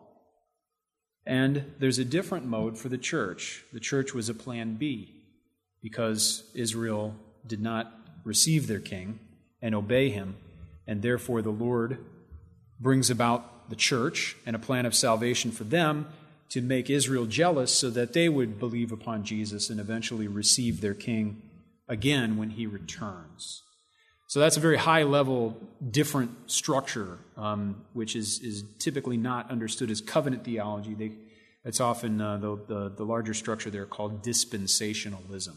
[SPEAKER 1] And there's a different mode for the church. The church was a plan B, because Israel did not receive their king and obey him, and therefore the Lord brings about the church and a plan of salvation for them to make Israel jealous so that they would believe upon Jesus and eventually receive their king again when he returns. So that's a very high-level, different structure, um, which is, is typically not understood as covenant theology. They, it's often uh, the, the, the larger structure there called dispensationalism.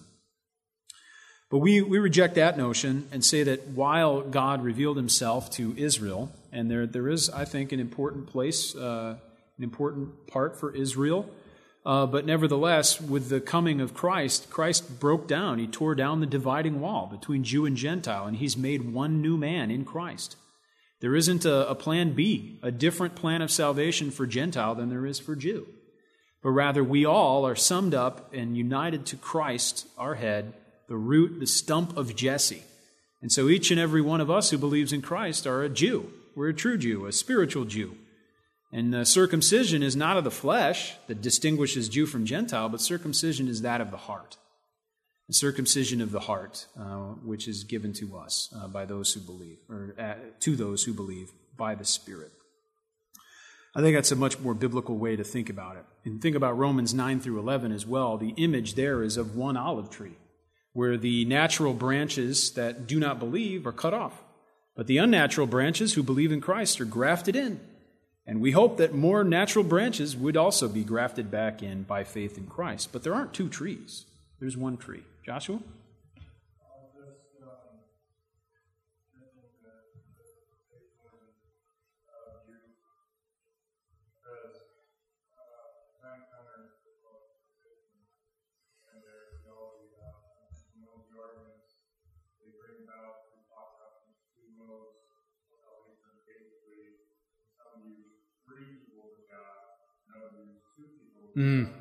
[SPEAKER 1] But we, we reject that notion and say that while God revealed himself to Israel, and there, there is, I think, an important place, uh, an important part for Israel, uh, but nevertheless, with the coming of Christ, Christ broke down. He tore down the dividing wall between Jew and Gentile, and he's made one new man in Christ. There isn't a, a plan B, a different plan of salvation for Gentile than there is for Jew. But rather, we all are summed up and united to Christ, our head, the root, the stump of Jesse. And so each and every one of us who believes in Christ are a Jew. We're a true Jew, a spiritual Jew. And uh, circumcision is not of the flesh that distinguishes Jew from Gentile, but circumcision is that of the heart. The circumcision of the heart, uh, which is given to us uh, by those who believe, or uh, to those who believe by the Spirit. I think that's a much more biblical way to think about it. And think about Romans nine through eleven as well. The image there is of one olive tree, where the natural branches that do not believe are cut off. But the unnatural branches who believe in Christ are grafted in. And we hope that more natural branches would also be grafted back in by faith in Christ. But there aren't two trees. There's one tree. Joshua? Mm.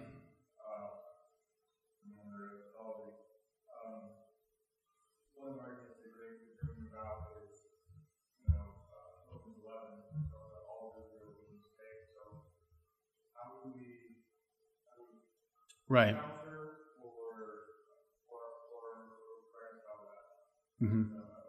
[SPEAKER 1] Right. Mm-hmm.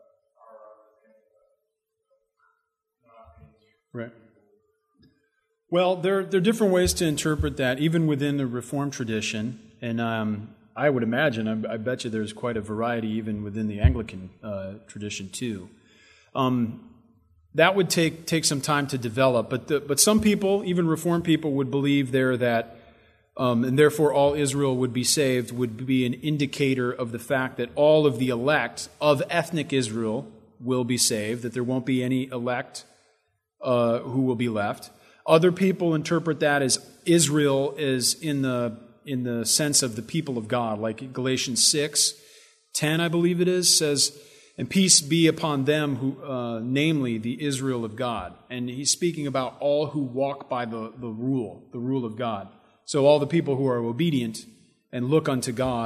[SPEAKER 1] Right. Well, there, there are different ways to interpret that, even within the Reformed tradition. And um, I would imagine, I, I bet you there's quite a variety even within the Anglican uh, tradition too. Um, that would take take some time to develop. But the, but some people, even Reformed people, would believe there that, um, and therefore all Israel would be saved, would be an indicator of the fact that all of the elect of ethnic Israel will be saved, that there won't be any elect uh, who will be left. Other people interpret that as Israel is in the in the sense of the people of God, like Galatians six ten, I believe it is, says, "And peace be upon them who, uh, namely the Israel of God." And he's speaking about all who walk by the, the rule, the rule of God. So all the people who are obedient and look unto God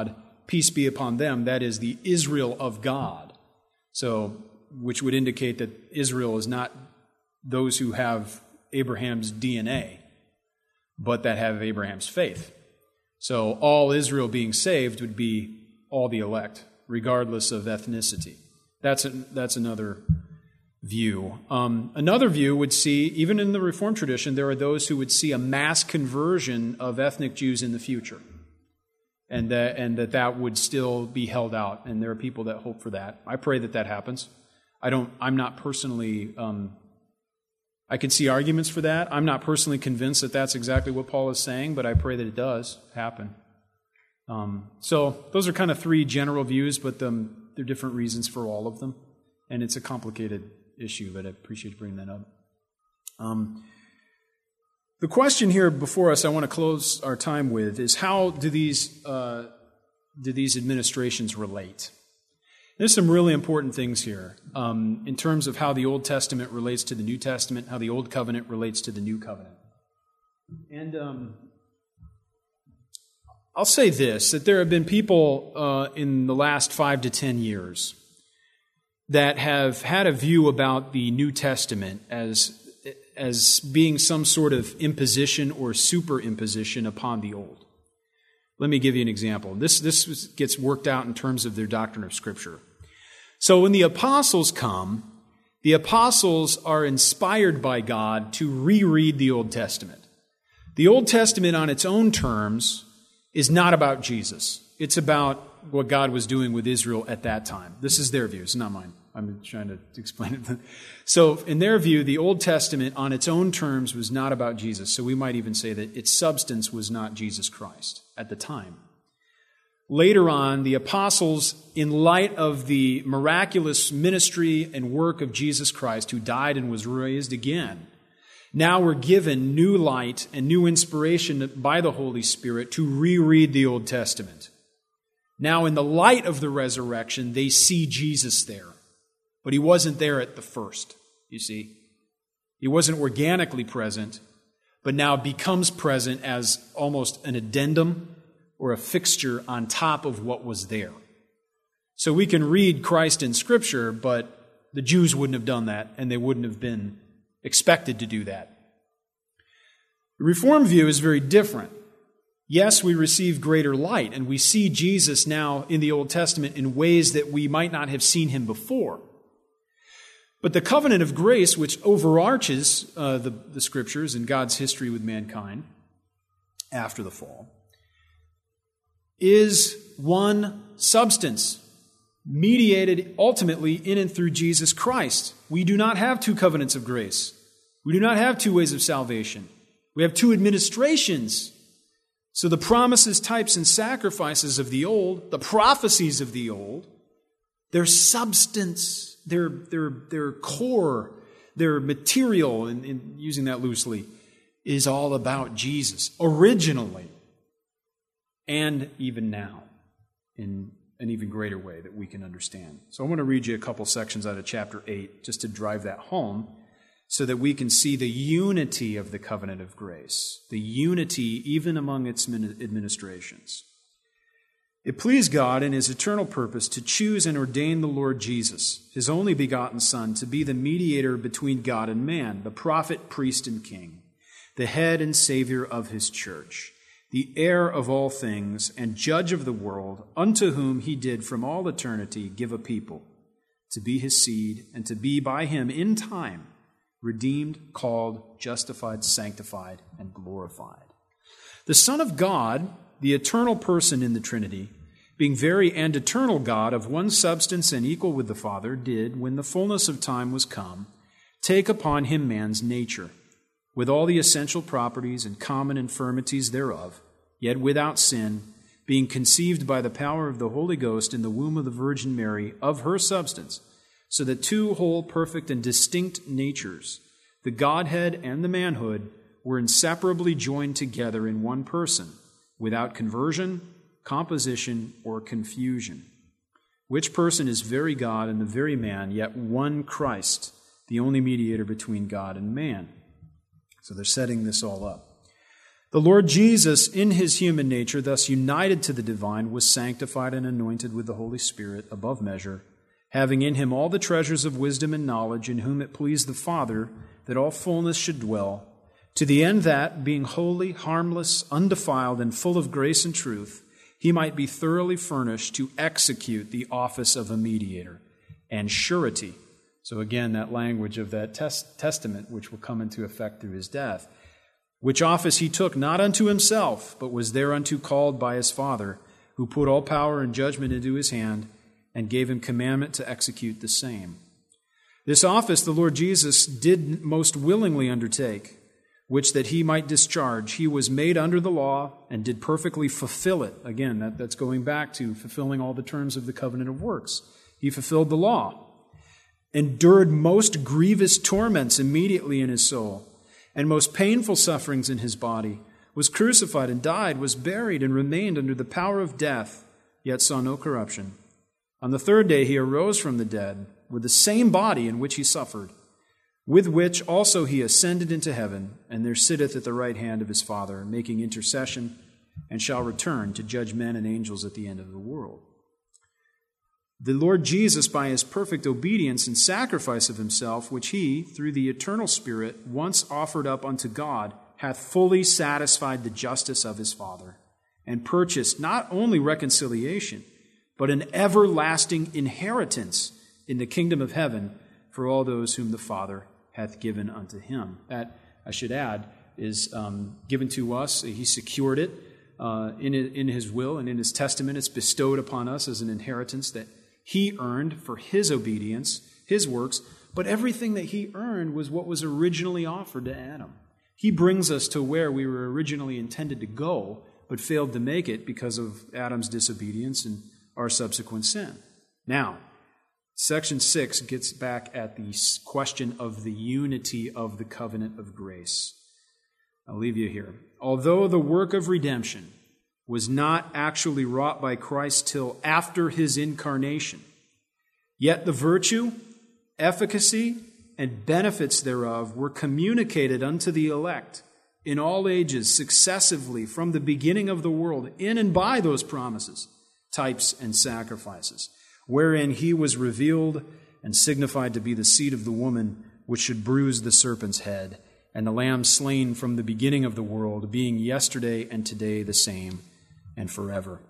[SPEAKER 1] peace be upon them, that is the Israel of God. So, which would indicate that Israel is not those who have Abraham's D N A, but that have Abraham's faith. So all Israel being saved would be all the elect, regardless of ethnicity. That's a, that's another view. Um, another view would see, even in the Reformed tradition, there are those who would see a mass conversion of ethnic Jews in the future, and that, and that that would still be held out. And there are people that hope for that. I pray that that happens. I don't. I'm not personally. Um, I can see arguments for that. I'm not personally convinced that that's exactly what Paul is saying, but I pray that it does happen. Um, so those are kind of three general views, but um, there are different reasons for all of them, and it's a complicated issue, but I appreciate you bringing that up. Um, the question here before us I want to close our time with is, how do these uh, do these administrations relate? There's some really important things here um, in terms of how the Old Testament relates to the New Testament, how the Old Covenant relates to the New Covenant. And um, I'll say this, that there have been people uh, in the last five to ten years that have had a view about the New Testament as, as being some sort of imposition or superimposition upon the Old. Let me give you an example. This, this gets worked out in terms of their doctrine of Scripture. So when the apostles come, the apostles are inspired by God to reread the Old Testament. The Old Testament on its own terms is not about Jesus. It's about what God was doing with Israel at that time. This is their view. It's not mine. I'm trying to explain it. So in their view, the Old Testament on its own terms was not about Jesus. So we might even say that its substance was not Jesus Christ at the time. Later on, the apostles, in light of the miraculous ministry and work of Jesus Christ, who died and was raised again, now were given new light and new inspiration by the Holy Spirit to reread the Old Testament. Now, in the light of the resurrection, they see Jesus there. But he wasn't there at the first, you see. He wasn't organically present, but now becomes present as almost an addendum or a fixture on top of what was there. So we can read Christ in Scripture, but the Jews wouldn't have done that, and they wouldn't have been expected to do that. The Reformed view is very different. Yes, we receive greater light, and we see Jesus now in the Old Testament in ways that we might not have seen him before. But the covenant of grace, which overarches uh, the, the Scriptures and God's history with mankind after the fall, is one substance, mediated ultimately in and through Jesus Christ. We do not have two covenants of grace. We do not have two ways of salvation. We have two administrations. So the promises, types, and sacrifices of the old, the prophecies of the old, their substance, their, their, their core, their material, and, and using that loosely, is all about Jesus, originally, and even now, in an even greater way that we can understand. So I want to read you a couple sections out of chapter eight, just to drive that home, so that we can see the unity of the covenant of grace, the unity even among its administrations. It pleased God in his eternal purpose to choose and ordain the Lord Jesus, his only begotten Son, to be the mediator between God and man, the prophet, priest, and king, the head and Savior of his church, the heir of all things and judge of the world, unto whom he did from all eternity give a people, to be his seed, and to be by him in time redeemed, called, justified, sanctified, and glorified. The Son of God, the eternal person in the Trinity, being very and eternal God of one substance and equal with the Father, did, when the fullness of time was come, take upon him man's nature, with all the essential properties and common infirmities thereof, yet without sin, being conceived by the power of the Holy Ghost in the womb of the Virgin Mary, of her substance, so that two whole, perfect, and distinct natures, the Godhead and the manhood, were inseparably joined together in one person, without conversion, composition, or confusion. Which person is very God and the very man, yet one Christ, the only mediator between God and man. So they're setting this all up. The Lord Jesus, in his human nature, thus united to the divine, was sanctified and anointed with the Holy Spirit above measure, having in him all the treasures of wisdom and knowledge, in whom it pleased the Father that all fullness should dwell, to the end that, being holy, harmless, undefiled, and full of grace and truth, he might be thoroughly furnished to execute the office of a mediator and surety. So again, that language of that tes- testament, which will come into effect through his death, which office he took not unto himself, but was thereunto called by his Father, who put all power and judgment into his hand, and gave him commandment to execute the same. This office the Lord Jesus did most willingly undertake, which that he might discharge. He was made under the law, and did perfectly fulfill it. Again, that, that's going back to fulfilling all the terms of the covenant of works. He fulfilled the law, endured most grievous torments immediately in his soul, and most painful sufferings in his body, was crucified and died, was buried and remained under the power of death, yet saw no corruption. On the third day he arose from the dead, with the same body in which he suffered, with which also he ascended into heaven, and there sitteth at the right hand of his Father, making intercession, and shall return to judge men and angels at the end of the world. The Lord Jesus, by his perfect obedience and sacrifice of himself, which he, through the eternal Spirit, once offered up unto God, hath fully satisfied the justice of his Father, and purchased not only reconciliation, but an everlasting inheritance in the kingdom of heaven for all those whom the Father hath given unto him. That, I should add, is um, given to us. He secured it uh, in, in his will and in his testament. It's bestowed upon us as an inheritance that he earned for his obedience, his works, but everything that he earned was what was originally offered to Adam. He brings us to where we were originally intended to go, but failed to make it because of Adam's disobedience and our subsequent sin. Now, section six gets back at the question of the unity of the covenant of grace. I'll leave you here. Although the work of redemption was not actually wrought by Christ till after his incarnation, yet the virtue, efficacy, and benefits thereof were communicated unto the elect in all ages successively from the beginning of the world, in and by those promises, types and sacrifices, wherein he was revealed and signified to be the seed of the woman, which should bruise the serpent's head, and the Lamb slain from the beginning of the world, being yesterday and today the same, and forever.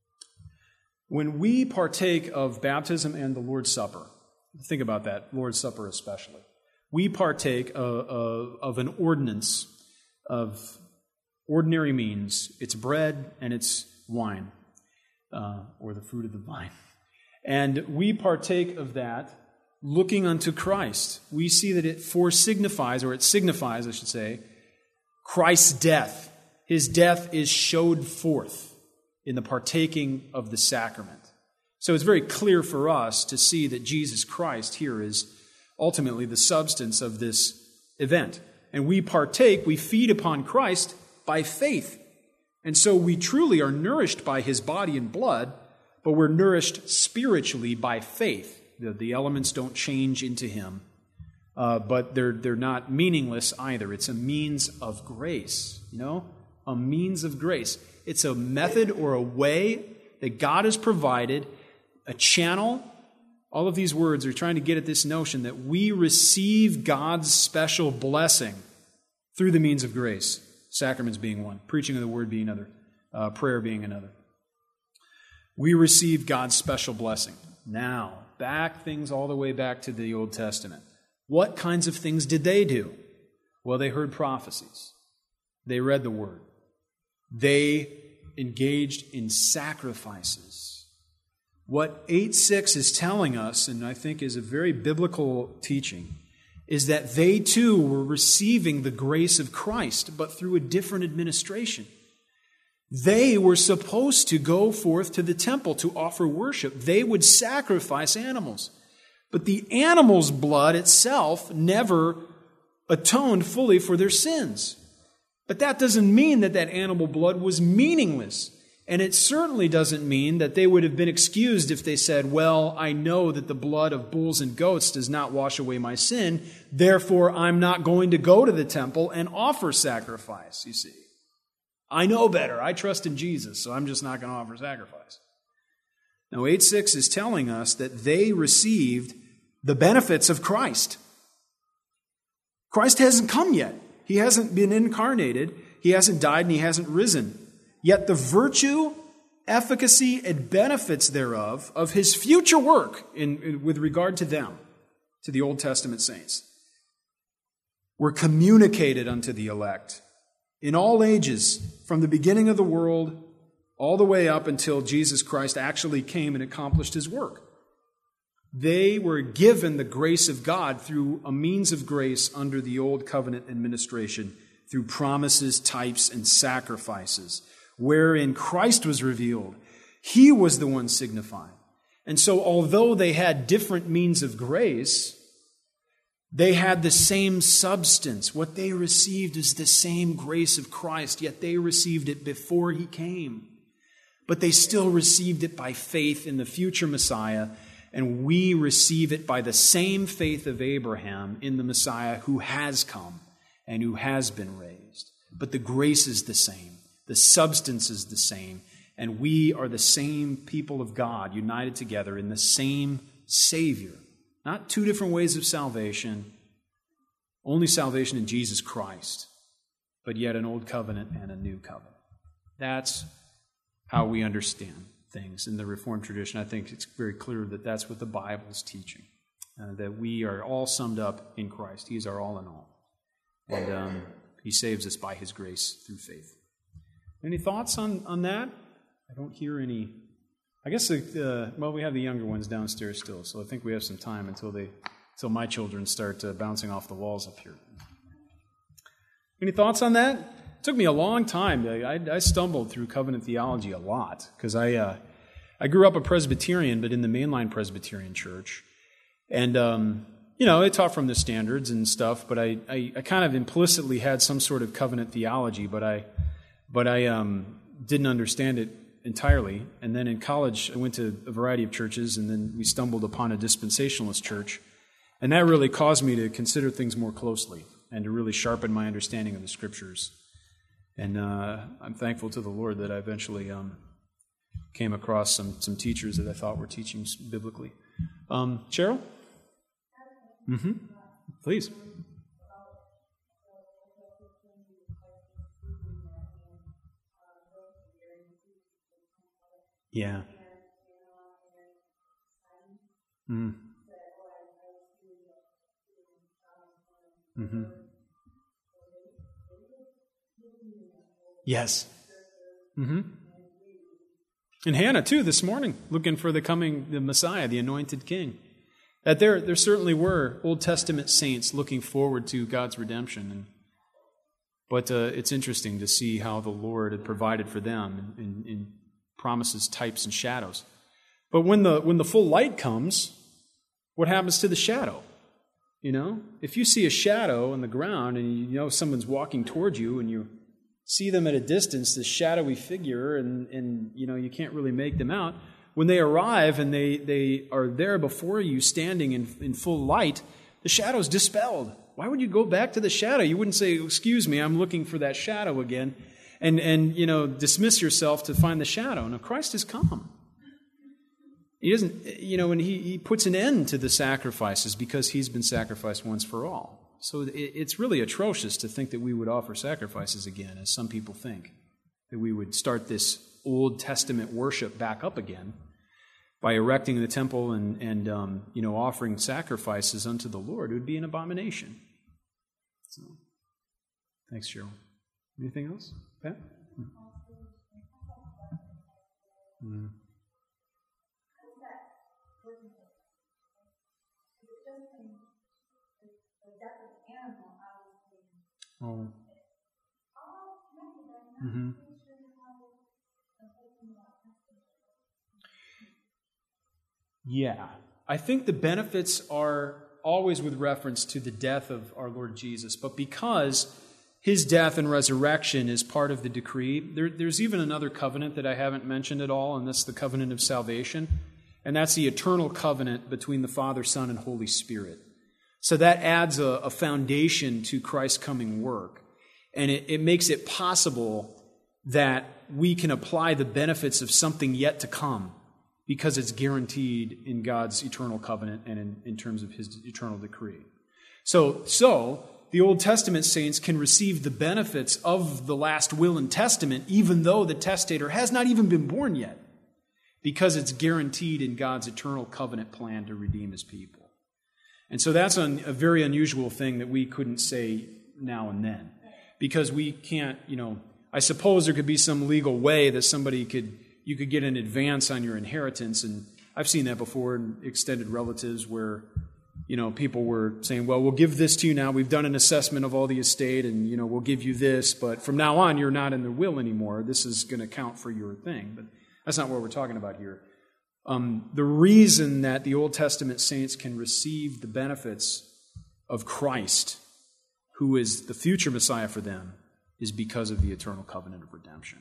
[SPEAKER 1] When we partake of baptism and the Lord's Supper, think about that, Lord's Supper especially, we partake of, of, of an ordinance of ordinary means. It's bread and it's wine, uh, or the fruit of the vine. And we partake of that looking unto Christ. We see that it foresignifies, or it signifies, I should say, Christ's death. His death is showed forth in the partaking of the sacrament. So it's very clear for us to see that Jesus Christ here is ultimately the substance of this event. And we partake, we feed upon Christ by faith. And so we truly are nourished by his body and blood, but we're nourished spiritually by faith. The, the elements don't change into him, uh, but they're, they're not meaningless either. It's a means of grace, you know? A means of grace. It's a method or a way that God has provided, a channel. All of these words are trying to get at this notion that we receive God's special blessing through the means of grace. Sacraments being one, preaching of the word being another, uh, prayer being another. We receive God's special blessing. Now, back things all the way back to the Old Testament. What kinds of things did they do? Well, they heard prophecies. They read the word. They engaged in sacrifices. What eight six is telling us, and I think is a very biblical teaching, is that they too were receiving the grace of Christ, but through a different administration. They were supposed to go forth to the temple to offer worship. They would sacrifice animals. But the animal's blood itself never atoned fully for their sins. But that doesn't mean that that animal blood was meaningless. And it certainly doesn't mean that they would have been excused if they said, well, I know that the blood of bulls and goats does not wash away my sin, therefore I'm not going to go to the temple and offer sacrifice, you see. I know better. I trust in Jesus, so I'm just not going to offer sacrifice. Now, eight six is telling us that they received the benefits of Christ. Christ hasn't come yet. He hasn't been incarnated. He hasn't died and he hasn't risen. Yet the virtue, efficacy, and benefits thereof of his future work in, in, with regard to them, to the Old Testament saints, were communicated unto the elect in all ages, from the beginning of the world all the way up until Jesus Christ actually came and accomplished his work. They were given the grace of God through a means of grace under the Old Covenant administration, through promises, types, and sacrifices, wherein Christ was revealed. He was the one signifying. And so although they had different means of grace, they had the same substance. What they received is the same grace of Christ, yet they received it before he came. But they still received it by faith in the future Messiah, and we receive it by the same faith of Abraham in the Messiah who has come and who has been raised. But the grace is the same. The substance is the same. And we are the same people of God, united together in the same Savior. Not two different ways of salvation, only salvation in Jesus Christ, but yet an old covenant and a new covenant. That's how we understand things in the Reformed tradition. I think it's very clear that that's what the Bible is teaching, uh, that we are all summed up in Christ. He is our all in all. And um, he saves us by his grace through faith. Any thoughts on, on that? I don't hear any. I guess, uh, well, we have the younger ones downstairs still, so I think we have some time until they, until my children start uh, bouncing off the walls up here. Any thoughts on that? It took me a long time. I, I stumbled through covenant theology a lot because I, uh, I grew up a Presbyterian, but in the mainline Presbyterian church, and um, you know, I taught from the standards and stuff. But I, I, I kind of implicitly had some sort of covenant theology, but I, but I um, didn't understand it entirely. And then in college, I went to a variety of churches, and then we stumbled upon a dispensationalist church. And that really caused me to consider things more closely and to really sharpen my understanding of the Scriptures. And uh, I'm thankful to the Lord that I eventually um, came across some, some teachers that I thought were teaching biblically. Um, Cheryl? Mm-hmm. Please. Yeah. Mm. Mm-hmm. Yes. Mm-hmm. And Hannah, too, this morning, looking for the coming, the Messiah, the anointed king. That there, there certainly were Old Testament saints looking forward to God's redemption. And, but uh, it's interesting to see how the Lord had provided for them in, in promises, types, and shadows. But when the when the full light comes, what happens to the shadow? You know, if you see a shadow on the ground and you know someone's walking towards you and you see them at a distance, this shadowy figure, and, and you know you can't really make them out. When they arrive and they, they are there before you standing in, in full light, the shadow's dispelled. Why would you go back to the shadow? You wouldn't say, excuse me, I'm looking for that shadow again, and, and you know, dismiss yourself to find the shadow. No, Christ has come. He doesn't, you know, and he, he puts an end to the sacrifices because he's been sacrificed once for all. So it, it's really atrocious to think that we would offer sacrifices again, as some people think, that we would start this Old Testament worship back up again by erecting the temple and, and um, you know, offering sacrifices unto the Lord. It would be an abomination. So, thanks, Cheryl. Anything else, Pat? Mm. Oh. Mm-hmm. Yeah. I think the benefits are always with reference to the death of our Lord Jesus, but because his death and resurrection is part of the decree, there, there's even another covenant that I haven't mentioned at all, and that's the covenant of salvation, and that's the eternal covenant between the Father, Son, and Holy Spirit. So that adds a, a foundation to Christ's coming work, and it, it makes it possible that we can apply the benefits of something yet to come because it's guaranteed in God's eternal covenant and in, in terms of his eternal decree. So, so the Old Testament saints can receive the benefits of the last will and testament even though the testator has not even been born yet, because it's guaranteed in God's eternal covenant plan to redeem his people. And so that's an, a very unusual thing that we couldn't say now and then, because we can't, you know, I suppose there could be some legal way that somebody could, you could get an advance on your inheritance, and I've seen that before in extended relatives where, you know, people were saying, well, we'll give this to you now, we've done an assessment of all the estate, and, you know, we'll give you this, but from now on you're not in the will anymore, this is going to count for your thing. But that's not what we're talking about here. Um, the reason that the Old Testament saints can receive the benefits of Christ, who is the future Messiah for them, is because of the eternal covenant of redemption.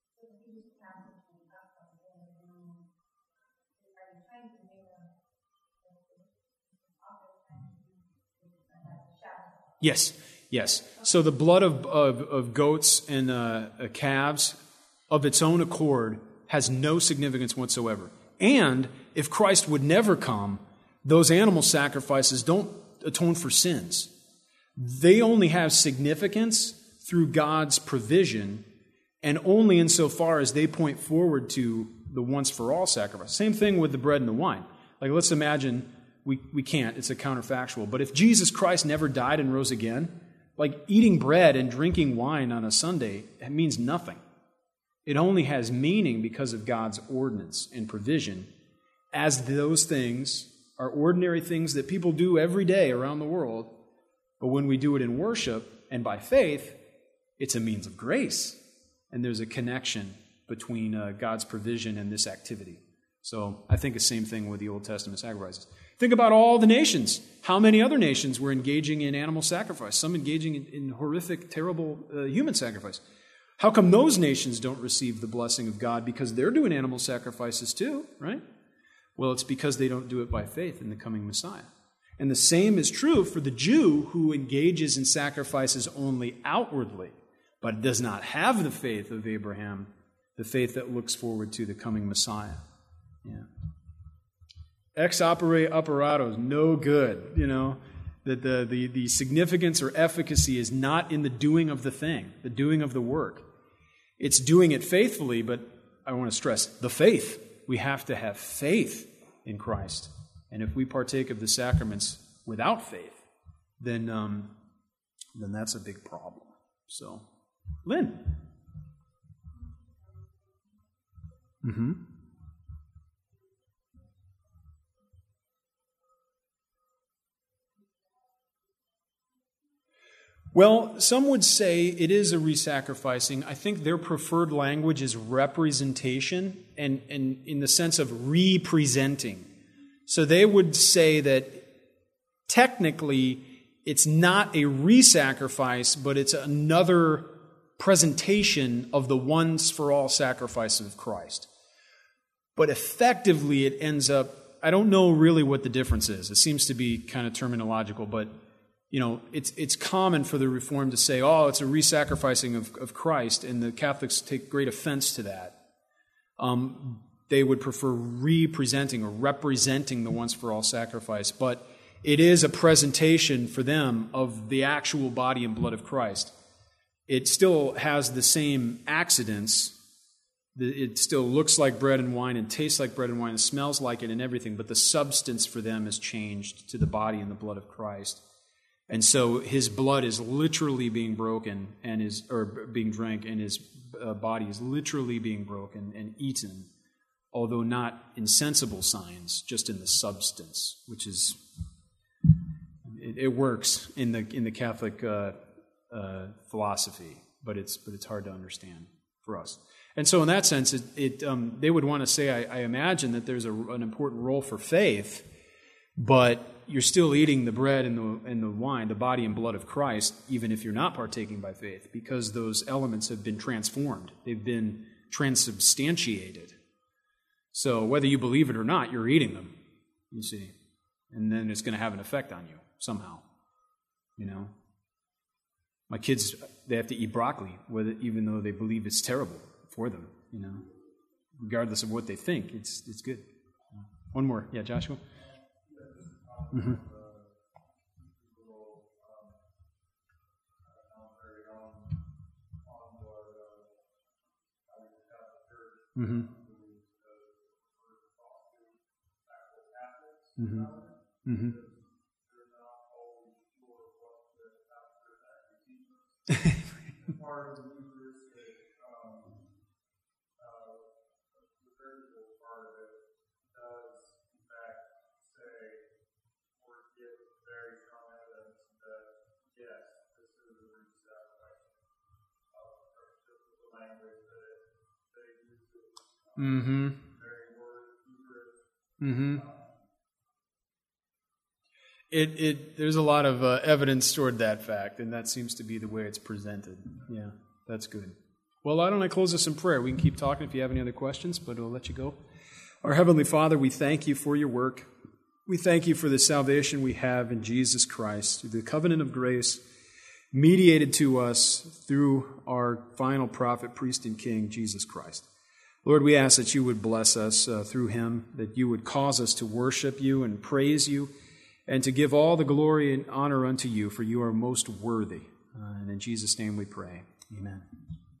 [SPEAKER 1] Yes, yes. So the blood of, of, of goats and uh, calves, of its own accord, has no significance whatsoever. And if Christ would never come, those animal sacrifices don't atone for sins. They only have significance through God's provision, and only insofar as they point forward to the once-for-all sacrifice. Same thing with the bread and the wine. Like, let's imagine, we, we can't, it's a counterfactual, but if Jesus Christ never died and rose again, like eating bread and drinking wine on a Sunday, it means nothing. It only has meaning because of God's ordinance and provision, as those things are ordinary things that people do every day around the world. But when we do it in worship and by faith, it's a means of grace. And there's a connection between uh, God's provision and this activity. So I think the same thing with the Old Testament sacrifices. Think about all the nations. How many other nations were engaging in animal sacrifice? Some engaging in, in horrific, terrible uh, human sacrifice. How come those nations don't receive the blessing of God? Because they're doing animal sacrifices too, right? Well, it's because they don't do it by faith in the coming Messiah. And the same is true for the Jew who engages in sacrifices only outwardly, but does not have the faith of Abraham, the faith that looks forward to the coming Messiah. Yeah. Ex opere operato is no good, you know. That the, the, the significance or efficacy is not in the doing of the thing, the doing of the work. It's doing it faithfully, but I want to stress, the faith. We have to have faith in Christ. And if we partake of the sacraments without faith, then um, then that's a big problem. So, Lynn. Mm-hmm. Well, some would say it is a re-sacrificing. I think their preferred language is representation, and, and in the sense of representing. So they would say that technically it's not a re-sacrifice, but it's another presentation of the once-for-all sacrifice of Christ. But effectively it ends up, I don't know really what the difference is. It seems to be kind of terminological, but you know, it's it's common for the Reformed to say, oh, it's a re-sacrificing of, of Christ, and the Catholics take great offense to that. Um, they would prefer re-presenting or representing the once-for-all sacrifice, but it is a presentation for them of the actual body and blood of Christ. It still has the same accidents. It still looks like bread and wine and tastes like bread and wine and smells like it and everything, but the substance for them is changed to the body and the blood of Christ. And so his blood is literally being broken and is, or being drank, and his uh, body is literally being broken and eaten, although not in sensible signs, just in the substance, which is it, it works in the in the Catholic uh, uh, philosophy, but it's but it's hard to understand for us. And so, in that sense, it, it um, they would want to say, I, I imagine that there's a, an important role for faith, but you're still eating the bread and the and the wine, the body and blood of Christ, even if you're not partaking by faith, because those elements have been transformed. They've been transubstantiated. So whether you believe it or not, you're eating them, you see. And then it's going to have an effect on you somehow, you know. My kids, they have to eat broccoli, whether, even though they believe it's terrible for them, you know. Regardless of what they think, it's it's good. One more. Yeah, Joshua? Mm-hmm. Mm-hmm. Mm-hmm. Mm-hmm. Mm-hmm. Mm-hmm. It it there's a lot of uh, evidence toward that fact, and that seems to be the way it's presented. Yeah, that's good. Well, why don't I close this in prayer? We can keep talking if you have any other questions, but I'll let you go. Our Heavenly Father, we thank you for your work. We thank you for the salvation we have in Jesus Christ, through the covenant of grace mediated to us through our final prophet, priest, and king, Jesus Christ. Lord, we ask that you would bless us uh, through him, that you would cause us to worship you and praise you, and to give all the glory and honor unto you, for you are most worthy. Uh, and in Jesus' name we pray. Amen.